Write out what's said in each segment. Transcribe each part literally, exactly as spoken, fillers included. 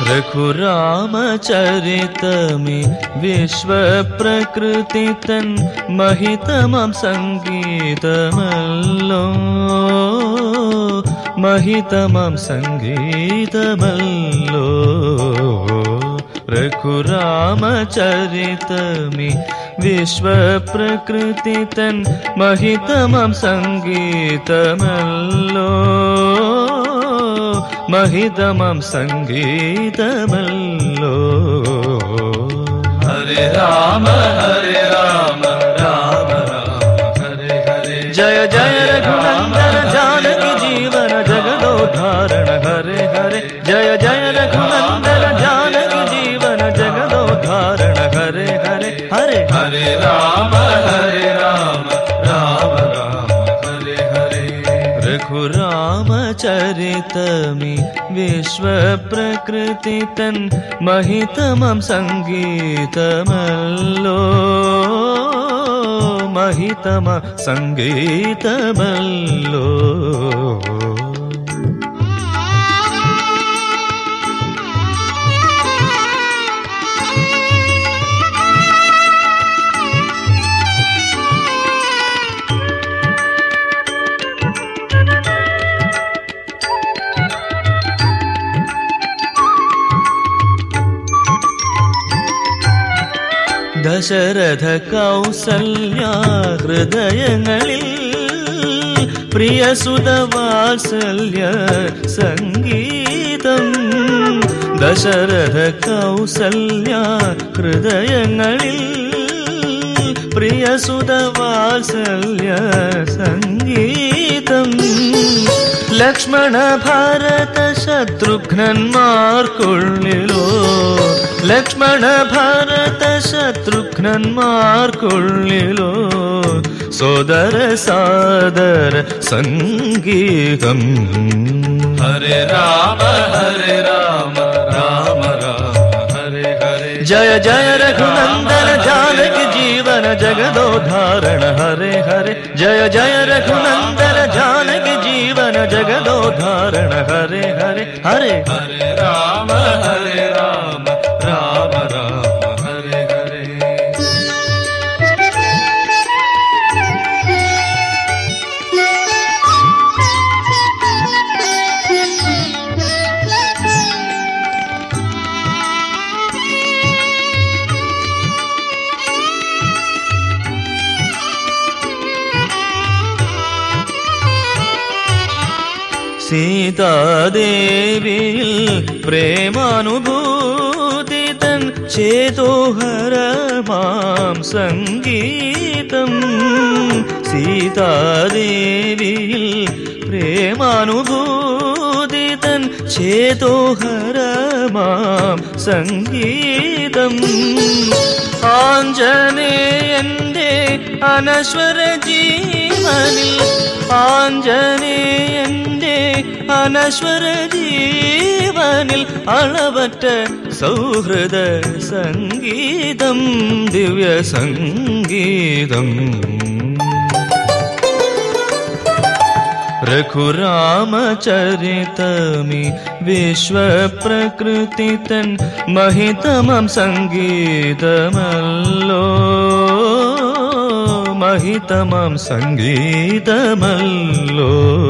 रघुरामचरितमे विश्व प्रकृति तन महितमं संगीतमल्लो महितमं संगीतमल्लो रघुरामचरितमे विश्व प्रकृति तन महितमं संगीतमल्लो महितमं संगीतमल्लो हरे राम हरे राम राम राम हरे हरे जय जय रघुनंदन जानकी जीवन जगदोद्धारण हरे हरे जय जय रघुनंदन जानकी जीवन जगदोद्धारण हरे हरे हरे हरे राम हरे राम राम राम हरे हरे रघुरामचरितमे विश्व प्रकृति तन महितमं संगीतमल्लो महितमं संगीतमल्लो ദശരഥ കൗസല്യ ഹൃദയങ്ങളിൽ പ്രിയസുത വാത്സല്യ സംഗീതം ദശരഥ കൗസല്യ ഹൃദയങ്ങളിൽ പ്രിയസുത വാത്സല്യ സംഗീതം ലക്ഷ്മണ ഭാരത ശത്രുഘ്നന്മാർക്കുള്ളിലോ ലക്ഷ്മണ ഭാരത ശത്രുഘ്നന്മാർക്കുള്ളിലോ സോദര സാദര സംഗീതം हरे राम हरे राम राम राम हरे हरे जय जय रघुनंदन जानकी जीवन जगदोद्धारण हरे हरे जय जय रघुनंदन जानकी जीवन जगदोद्धारण हरे हरे हरे हरे राम हरे राम राम राम हरे हरे സീതാദേവിയിൽ പ്രേമാനുഭൂതി തൻ ചേതോഹരമാം സംഗീതം സീതാദേവിയിൽ പ്രേമാനുഭൂതി തൻ ചേതോഹരമാം സംഗീതം ആഞ്ജനേയന്റെ അനശ്വര ജീവനിൽ ആഞ്ജനേയന്റെ അനശ്വര ജീവനിൽ അളവറ്റ സൗഹൃദ സംഗീതം ദിവ്യ സംഗീതം रघुरामचरितमे विश्व प्रकृति तन महितमं संगीतमल्लो महितमं संगीतमल्लो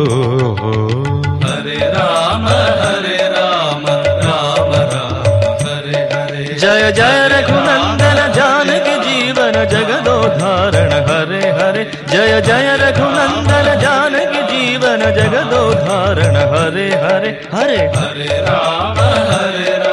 हरे राम हरे राम राम राम हरे हरे जय जय रघुनंदन जानकी जीवन जगदोद्धारण हरे हरे जय जय रघुनंदन जानकी जीवन जगदोद्धारण हरे हरे हरे हरे राम हरे